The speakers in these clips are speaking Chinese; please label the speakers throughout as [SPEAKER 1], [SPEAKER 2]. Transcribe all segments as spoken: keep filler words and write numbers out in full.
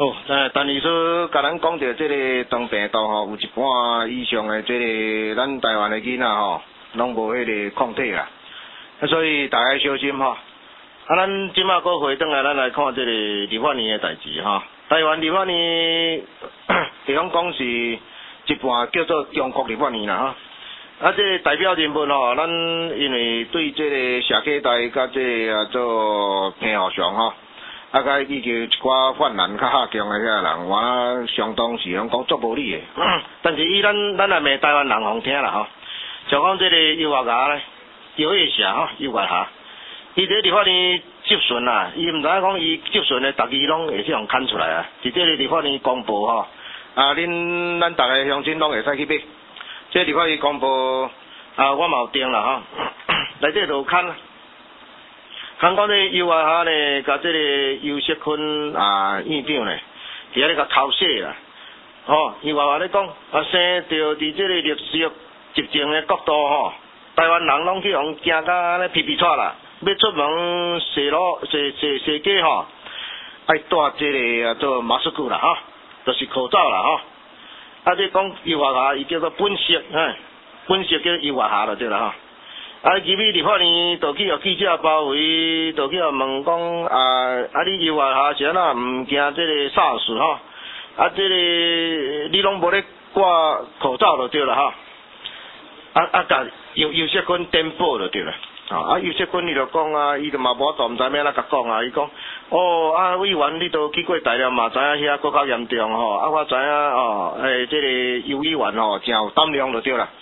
[SPEAKER 1] 好，呃，陈律师甲咱讲到这个长病毒吼，有一半以上的这个咱台湾的囡仔吼，拢无迄个抗体啦，啊，所以大家小心吼。啊，咱即马搁回转来，咱来看这个立法院的代志吼。台湾立法院，地方讲是一半叫做中国立法院啦吼。啊，这个代表人物吼，咱因为对这个社企台甲这个啊做平和上吼。啊，甲以及一寡泛滥较下强的遐人，我相当是讲讲足无理的。但是伊咱咱也骂台湾人好听啦吼，像讲这个优华牙咧，优越社吼，优华牙，伊伫立法院质询啦，伊毋知影讲伊质询的，逐字拢会去互牵出来啊。伫这个立法院公布吼，啊，恁咱逐个乡亲拢会使去买。这立法院公布啊，我嘛有订啦吼，内底就牵。香港咧优华下咧，甲即个尤锡坤啊院长咧，伫遐咧甲偷写啦。吼，优华下咧讲，啊生着伫即个历史执政的角度吼，台湾人拢去互惊甲安尼皮皮喘啦，要出门洗路洗洗洗街吼，爱戴即个啊做马斯克啦吼，就是口罩啦吼。啊，即讲优华下伊叫做本色，嘿，本色叫优华下就对啦吼。啊！入去立法院，就去互记者包围，就去互问讲啊啊！你优华下是安那毋惊即个 SARS 吼？啊，即、这个你拢无咧挂口罩就对啦吼。啊啊！甲尤尤锡坤颠簸就对啦。啊！尤锡坤伊就讲啊，伊就嘛无做，毋知咩啦甲讲啊。伊讲哦啊，委员你都去过台了嘛，知影遐搁较严重吼。啊，我知影哦，诶，即、这个尤委员吼，真有胆量就对啦。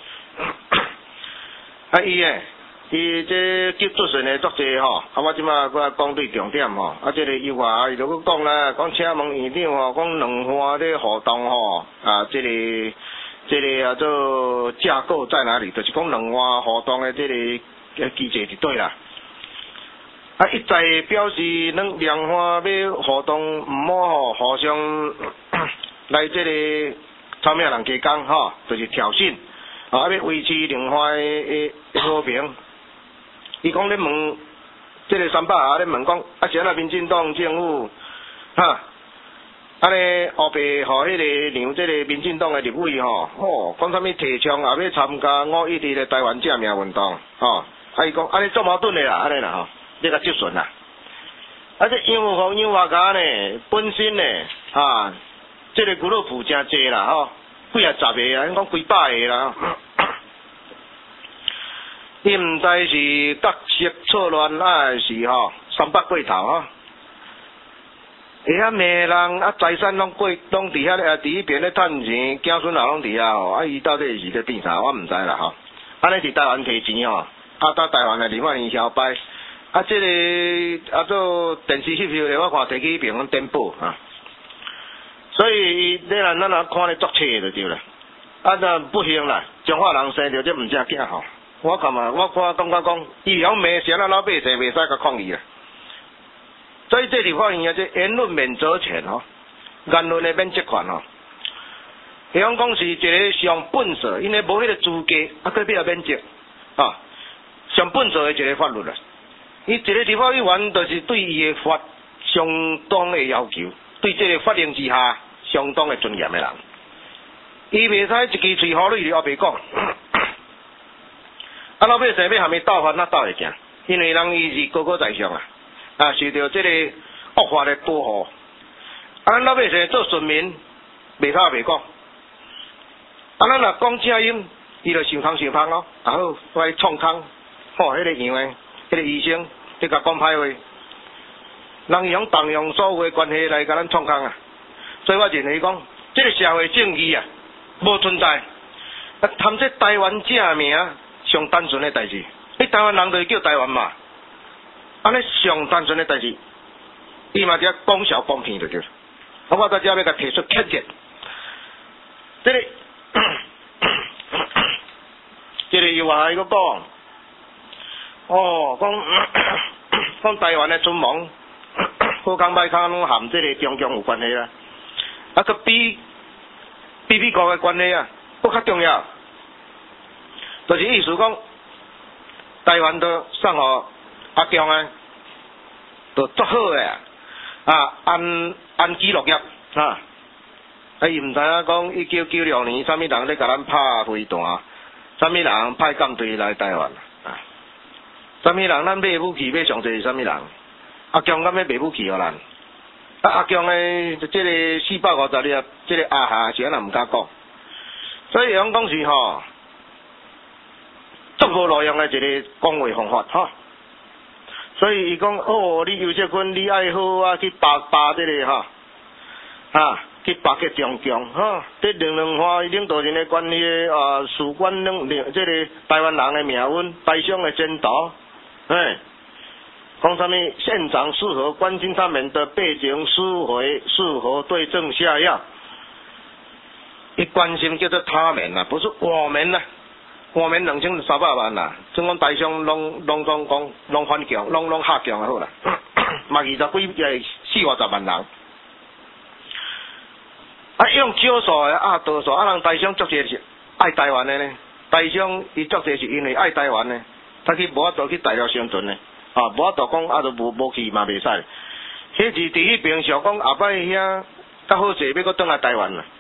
[SPEAKER 1] 啊伊诶，伊这急出讯的作者吼，啊我即马搁讲对重点吼，啊这个优华伊就搁讲啦，讲请问院长吼，讲两岸的活动吼，啊这个这个啊做架构在哪里？就是讲两岸活动的这个机制就对啦。啊一再表示两两岸要活动毋好吼，互相来这个参与人加工吼，就是挑衅。啊！要维持两岸的和平。伊讲咧问，即、这个三百啊咧问讲，啊是安那民进党政府，哈，安尼后壁互迄个让即个民进党的立委吼，吼讲啥物提倡也要参加五一二的台湾正名运动，吼，啊伊讲安尼做矛盾的啦，安尼啦吼，你甲质询啦。啊这杨红杨华家呢，本身呢，啊，即、这个俱乐部真济啦吼。几啊十个啊，应讲几百个啦。伊毋知是角色错乱啊，是吼三八过头吼。会遐骂人啊，财产拢过拢伫遐咧，伫迄边咧趁钱，子孙也拢伫遐吼。啊，伊到底是咧变啥？我毋知啦吼。安尼伫台湾摕钱吼，啊，到台湾来立法院销摆，啊，即、这个啊做电视翕翕咧，我看摕去迄边拢颠簸啊。所以你若咱若看咧作册就对啦，啊，那不行啦，中华人生着这毋正囝吼。我感觉我看感觉讲，伊晓骂是安那老百姓袂使甲抗议啦。所以这立法院啊，这言论免责权吼，言论的免责权吼，比方讲是一个上本色，因为无迄个资格，啊，佮要免责啊，上本色的一个法律啦。伊一个立法委员，就是对伊的法相当的要求，对这个法令之下。相当的尊严的人，伊袂使一支喙好你后白讲，啊老百姓要下面斗法，那斗会行？因为人伊是高高在上啊，啊受到这个恶法的保护，啊咱老百姓做顺民，袂吵袂讲，啊咱若讲正音，伊就想空想空咯，啊好，我来创空，吼，迄、那个样诶，迄、那个医生，你甲讲歹话，人用动用所有的关系来甲咱创空啊。所以我认为讲，这个社会正义啊，无存在。啊，谈这台湾正名上单纯的代志，你台湾人就叫台湾嘛，安尼上单纯的代志，伊嘛只讲笑讲骗就对了。啊，我在这要甲提出谴责。这个，这个又话伊个讲，哦，讲讲台湾的存亡，好康歹康拢含这个中共有关系啦。啊，佮比比美国的关系啊，搁较重要，就是意思讲，台湾都送互阿强啊，都足好诶啊，啊安安基落业啊，啊伊毋知影讲一九九六年，啥物人咧甲咱拍飞弹，啥物人派舰队来台湾啊？啥物人咱买武器买上济是啥物人？阿强敢要卖武器互咱？啊阿强诶，即个四百五十粒，即个阿下是安那毋敢讲，所以讲讲是吼，足无路用诶一个讲话方法吼。所以伊讲哦，你尤锡坤你爱好啊去巴巴即个吼，啊去巴结中共吼，这两两花领导人诶关系啊，事关两两即个台湾人诶命运，台商诶前途，哎。讲什么？县长是否关心他们的背景思维？是否对症下药？一关心叫做他们呐、啊，不是我们呐、啊。我们两千三百万呐、啊，总讲台商拢拢拢讲拢反强，拢拢下强就好啦。嘛二十几诶四五十万人，啊用少数诶啊多数啊人台商足济是爱台湾诶呢。台商伊足济是因为爱台湾呢，他去无法度去大陆生存呢。啊，无法度讲啊，都无无去嘛袂使。迄是伫迄边想讲后摆遐较好势，要搁转来台湾啦。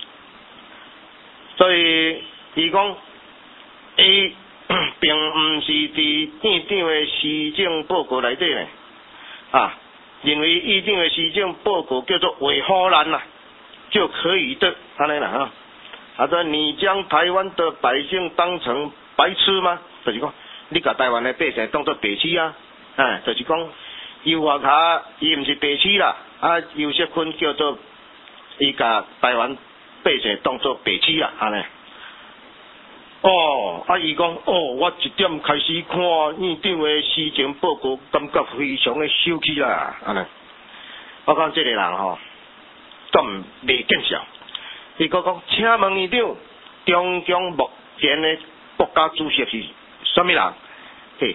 [SPEAKER 1] 所以伊讲，伊并毋是伫院长诶施政报告内底呢，啊，认为院长诶施政报告叫做违法难啦，就可以的，安尼啦哈。啊，说你将台湾的百姓当成白痴吗？就是讲。你甲台湾的百姓当作白痴啊？哎，就是讲，尤华卡伊毋是白痴啦，啊，尤锡坤叫做伊甲台湾百姓当作白痴啦，安尼。哦，啊，伊讲，哦，我一点开始看院长的施政报告，感觉非常的生气啦，安尼。我讲这个人吼，真袂见笑。伊讲讲，请问院长，中共目前的国家主席是什么人？嘿，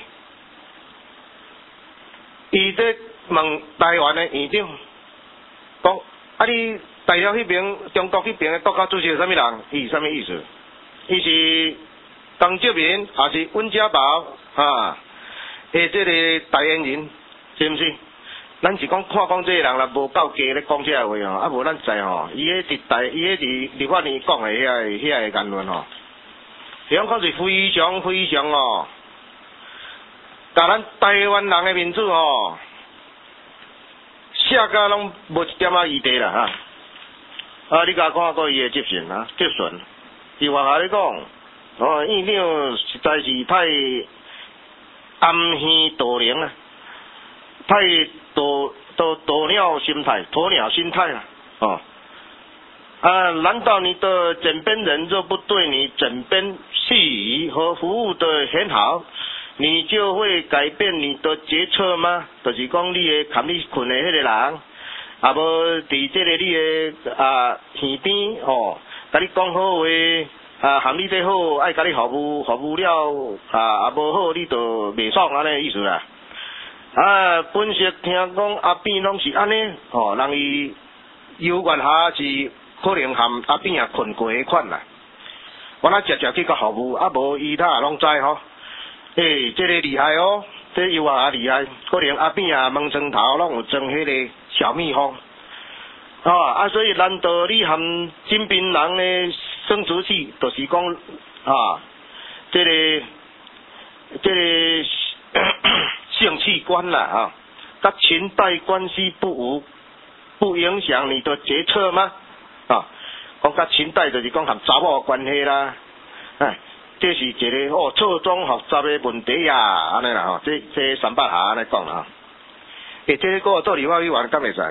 [SPEAKER 1] 伊在问台湾的院长，讲啊你大陆迄边、中国迄边的国家主席是啥物人？伊是啥物意思？伊是江泽民还是温家宝啊？诶，这个代言人是毋是？咱是讲看讲这个人啦，无够价咧讲这个话吼，啊无咱知吼，伊迄伫台，伊迄伫立法院讲的遐个遐个言论吼，是讲讲是非常非常哦。甲咱台湾人的民主吼，写甲拢无一点仔余地啦哈！啊，你甲看过伊的执行啊，执顺，伊话下咧讲，哦，院长实在是太暗耳盗铃啊，太鸵鸵鸵鸟心态，鸵鸟心态啊，哦，啊，难道你的枕边人若不对你枕边细语和服务的很好？你就会改变你的决策吗？就是讲你的含你困的迄个人，啊无伫这个你的啊耳边哦，甲你讲好话，啊含你得好，爱甲你服务服务了，啊啊无好你就袂爽安尼意思啦。啊，本席听讲阿扁拢是安尼，哦，人伊有原下是可能含阿扁也困过迄款啦。我那直接去甲服务，啊无伊他拢知吼。诶、欸，这个厉害哦，这又也厉害，可能阿扁啊门床头拢有装迄个小蜜蜂，啊啊，所以难道你含金槟人的生殖器，就是讲啊，这个这个性器官啦啊，跟裙带关系不无不影响你的决策吗？啊，讲跟裙带就是讲含查某关系啦，哎。这是一个哦错综复杂的问题呀，安尼啦吼，这这三百下安尼讲啦。诶，这个做立法委员敢会使？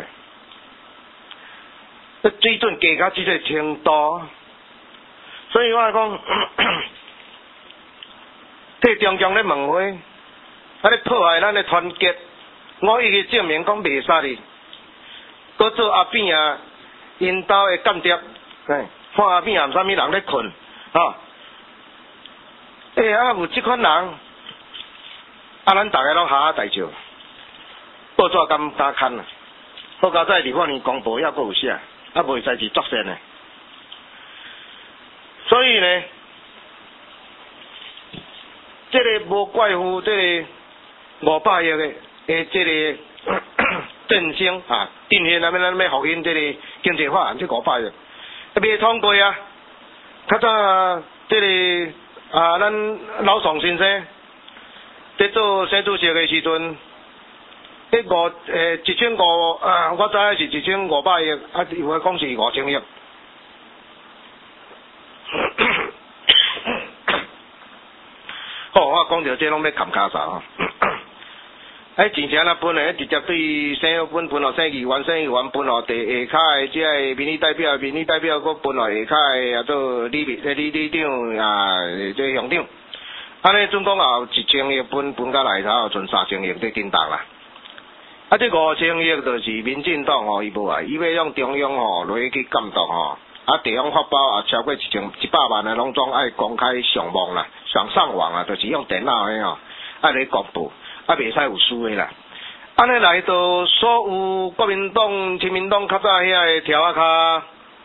[SPEAKER 1] 这水准加到这个程度，所以我讲，替中共咧问话，啊咧破坏咱的团结，我已经证明讲袂使哩。搁做阿扁啊，因兜的间谍，哎，看阿扁啊，啥物人咧困，吼。诶、欸，啊，有即款人，啊，咱大家拢哈哈大笑，报纸敢敢看啊？好佳在立法院公布也阁有写，啊，袂使是作实的。所以呢，这个无怪乎这个五百亿的诶，这个振兴啊，振兴那边咱要复兴这个经济发展这五百亿，未通过啊。较早这个啊，咱老宋先生在做省主席的时阵，迄五诶一千五啊，我知影是一千五百亿，啊，有诶讲是五千亿。好，我讲到这拢要砍卡啥吼？迄钱钱啊，分诶，直接对省议分分落省议员，省议员分落第下骹诶，即个民意代表，民意代表佫分落下骹诶，啊做理理理理长啊，即乡长。安尼总共也有一千亿分分到内头，剩三千亿在紧档啦。啊，这五千亿就是民进党吼，伊无啊，伊要用中央吼落去监督吼。啊，地方发包啊，超过一千一百万的拢总爱公开上网啦，上上网啊，就是用电脑的吼，爱来公布，啊，袂使有输的啦。安尼来到所有国民党、亲民党较早遐个条啊卡，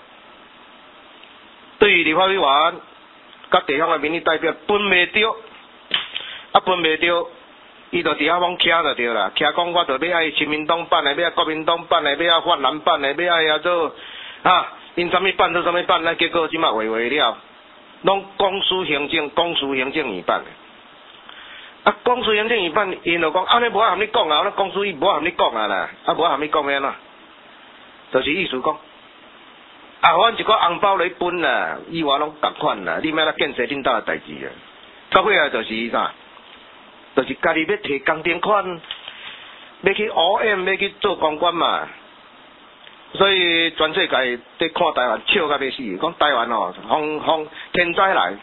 [SPEAKER 1] 对于立法委员、甲地方的民意代表分袂着，啊分袂着，伊就伫遐往徛就对啦，徛讲我就要爱亲民党办的，要爱国民党办的，要爱泛蓝办的，要爱啊做啊。因啥物办做啥物办，咱结果即马话话了，拢公司行政、公司行政院办的。啊，公司行政院办，因就讲安尼无法和你讲啊，咱公司伊无法和你讲啊啦，啊无法和你讲安怎？就是意思讲，啊，阮一个红包来分啦，议员拢同款啦，你莫来建设恁兜诶代志啊。到尾啊，就是啥？就是家己要摕工程款，要去 O M， 要去做公关嘛。所以全世界在看台湾笑甲要死，讲台湾哦，风风天灾来，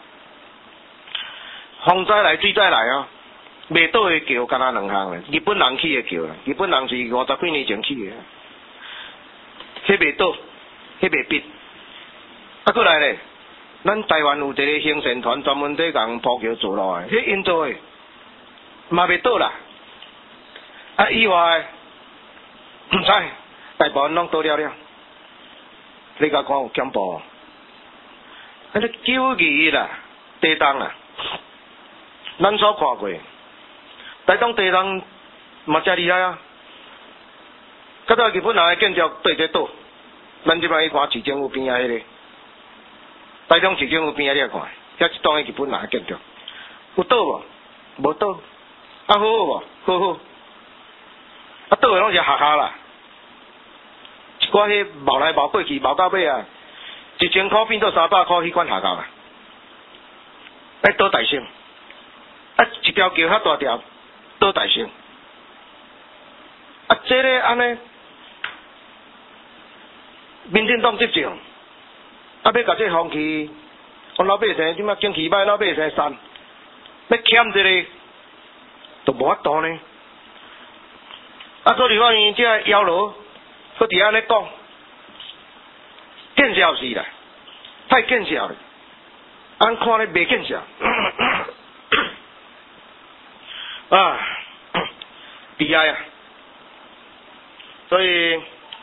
[SPEAKER 1] 风灾来水灾来啊，袂倒的桥干那两项咧，日本人起的桥啦，日本人是五十几年前起的，迄袂倒，迄袂必。啊，过来咧，咱台湾有一个行善团专门在共铺桥做路的，迄因做的，嘛袂倒啦。啊，以外毋知。大部分拢倒了了，你甲讲有减步，迄个九二啦，地动啦，咱所看过，台东地动嘛真厉害啊！较早日本人的建筑对这倒，咱即摆去看市政府边仔迄个，台东市政府边仔你看，遐一栋的日本人的建筑，有倒无？无倒，啊好好无？好好，啊倒的拢是下下啦。一寡迄冒来冒过去，冒到尾啊，一千块变到三百块，迄款下到啦。爱倒大声，啊一条桥较大条，倒大声。啊，这个安尼，民进党执政，啊要甲这风气，我老百姓即马经济歹，老百姓散，要欠这个，都无法度呢。啊，所以我因这幺楼。佮伫安尼讲，见效是啦，太见效了，俺看咧袂见效，啊，厉害啊！所以，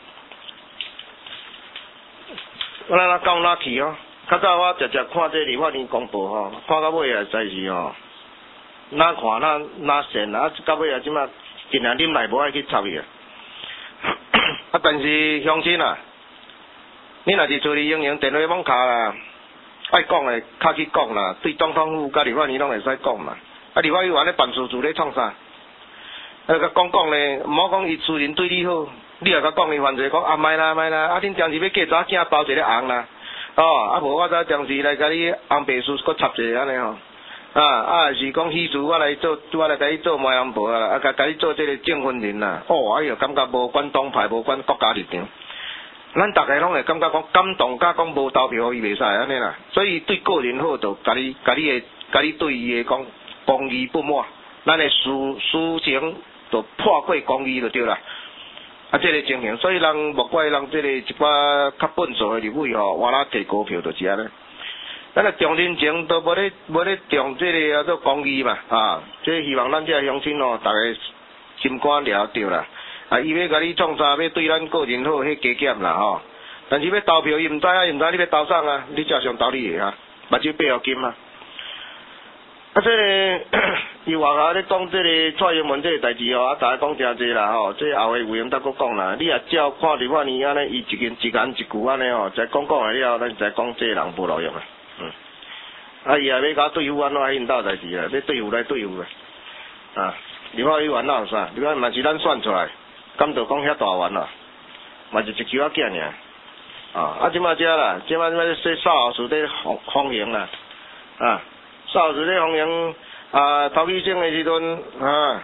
[SPEAKER 1] 我咱讲哪去哦？较早我直接看这立法院公布吼，看到尾啊，真是吼，哪看哪哪神啊！到尾啊，即马尽量啉来无爱去插伊啊。啊，但是乡亲啊，你若是处理经营电话网卡啦，爱讲的卡去讲啦，对总统府甲立法院拢会使讲嘛。啊，立法院咧办事处咧创啥？啊，甲讲讲咧，毋好讲伊私人对你好，你也甲讲伊犯罪，讲啊莫啦莫啦，啊恁当时要嫁查囝包一个红啦，哦，啊无我再当时来甲你红白书搁插一个安尼吼。啊啊，是讲喜事，我来做，我来甲你做媒人婆啦，啊，甲甲你做这个证婚人啦。哦，哎哟，感觉无管党派，无管国家立场，咱大家拢会感觉讲感动，甲讲无投票伊袂使安尼啦。所以对个人好，就甲你甲你的甲你对伊的讲公义不满，咱的事事情就破过公义就对啦。啊，这个情形，所以人莫怪人这个一寡较笨拙的立委吼，我啦摕股票就是安尼。咱个重人情都无咧无咧重这个叫做公义嘛，啊，这希望咱这乡亲哦，大家心肝了着啦。啊，伊要甲你创啥，要对咱个人好，迄加减啦吼。但是要投票，伊毋知啊，伊毋知你要投啥啊，你照常投你个啊，目睭八毫金啊。啊，这个伊外口咧讲即个蔡英文即个代志哦，啊，大家讲诚济啦吼，即后日有闲再搁讲啦。你若照看着遐尼安尼，伊一言一言一句安尼吼，才讲讲来了，咱才讲即个人无路用啊。嗯。啊，伊也要甲对付安怎迄因兜代志啊，要对付来对付啊。啊，立法委员哪有啥？立法嘛是咱选出来，敢着讲遐大员啦，嘛是一球仔囝尔。啊，啊，即马遮啦，即马即马说少后事咧风风行啦，啊，少后事咧风行。啊，头起升的时阵啊，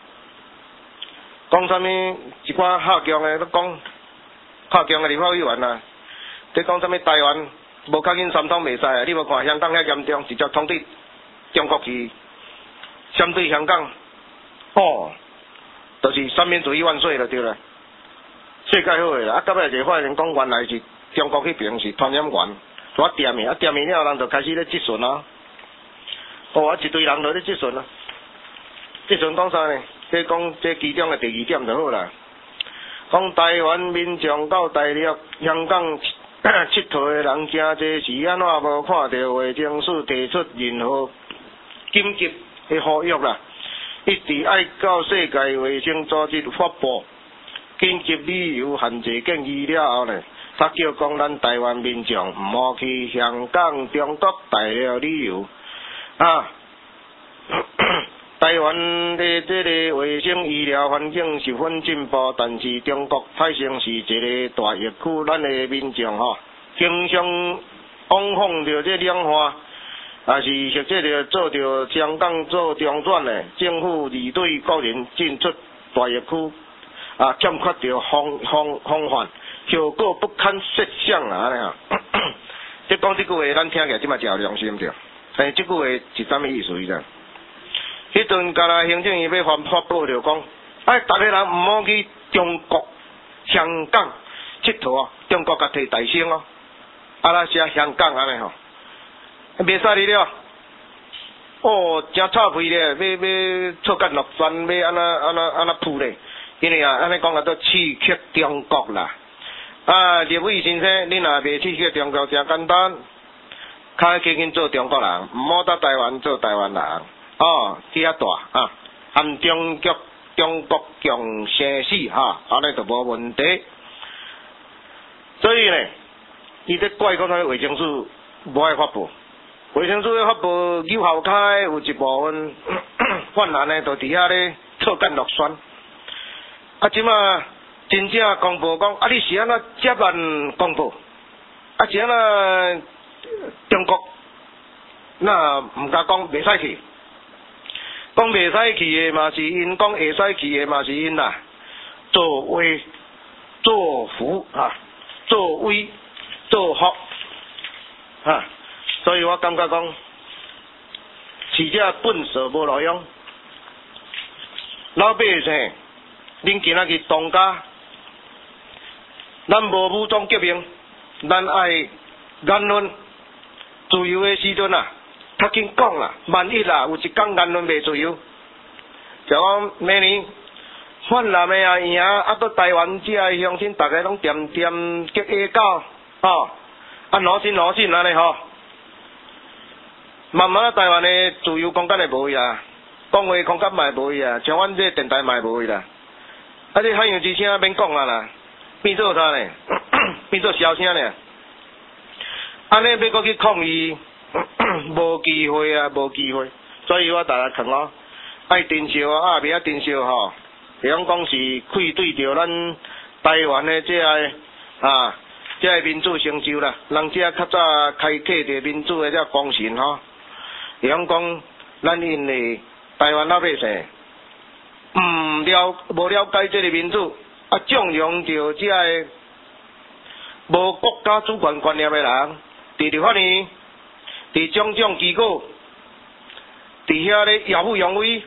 [SPEAKER 1] 讲啥物一寡客强的，都讲客强的立法委员啊，在讲啥物台湾无较紧三通袂使啊！你无看香港遐严重，直接通知中国去针对香港，哦，就是三民主义万岁就对啦，世界好个啦！啊，到尾就发现讲原来是中国迄边是传染源，我点的啊，点的了，人就开始咧质询啊。哦，啊一堆人在咧质询啊，质询讲啥呢？即讲即其中的第二点就好啦。讲台湾民众到大陆、香港佚佗的人真济，是安怎无看到卫生署提出任何紧急的呼吁啦？一直爱到世界卫生组织发布紧急旅游限制建议了后呢，他叫讲咱台湾民众毋好去香港、中国大陆旅游。啊，台湾的这个卫生医疗环境十分进步，但是中国太成是一个大疫区，咱的民众吼，经常往访着这两化，也是实际着做着香港做中转的，政府二队个人进出大疫区，啊，欠缺着防防防范，效果不堪设想啊！安尼啊，即讲即句话，咱听起来即马真有良心着。但即句话是啥物意思？伊个？迄阵甲咱行政院要发发布着讲，哎，逐个人毋好去中国、香港佚佗哦，中国甲摕大声哦，啊那写香港安尼吼，袂使哩了。哦，真臭屁咧，要要错干落山，要安那安那安那扑咧，因为啊，安尼讲啊，都刺激中国啦。啊，立委先生，恁若袂刺激中国，真简单。较加紧做中国人，毋好到台湾做台湾人。哦，气遐大啊，含中国中国共生死哈，安尼就无问题。所以呢，伊咧怪讲迄卫生署无爱发布，卫生署要发布有效开有一部分泛滥呢，就伫遐咧错干落选。啊，即马真正公布讲，啊，你是安怎接案公布？啊，是安怎？中国那毋敢讲袂使去，讲袂使去的嘛是因，讲会使去的嘛是因啦。作威作福啊，作威作福啊，所以我感觉讲，是这本色无路用。老百姓，恁今仔日当家，咱无武装革命，咱爱言论。自由的时阵啊，较紧讲啦。万一啦，有一天言论袂自由，就讲明年泛滥的啊赢，啊到台湾这的乡亲，大家拢点点结下交，吼，啊攞信攞信安尼吼，慢慢啊台湾的自由空间会无去啊，讲话空间嘛会无去啊，像阮这电台嘛会无去啦，啊这海洋之声免讲啊啦，变做啥呢？变做小声呢？安尼要搁去抗议，无机会啊，无机会。所以我逐日劝我爱珍惜啊，啊袂晓珍惜吼，比方讲是愧对着咱台湾的这个啊，这个民主成就啦，人这较早开启着民主的这光线吼。比方讲，咱因为台湾老百姓毋了无了解这个民主，啊纵容着这个无国家主权观念的人。伫立法院，伫种种机构，伫遐咧耀武扬威，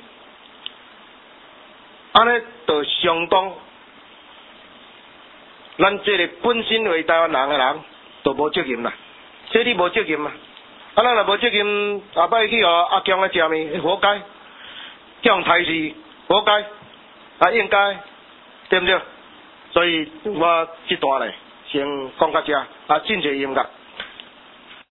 [SPEAKER 1] 安尼就相当，咱这个本身为台湾人的人，就无责任啦。这你无责任啊！啊，咱若无责任，下摆去互阿强来食面，活该；叫人抬视，活该，啊应该，对不对？所以我这段咧，先讲到这，啊，进些音乐。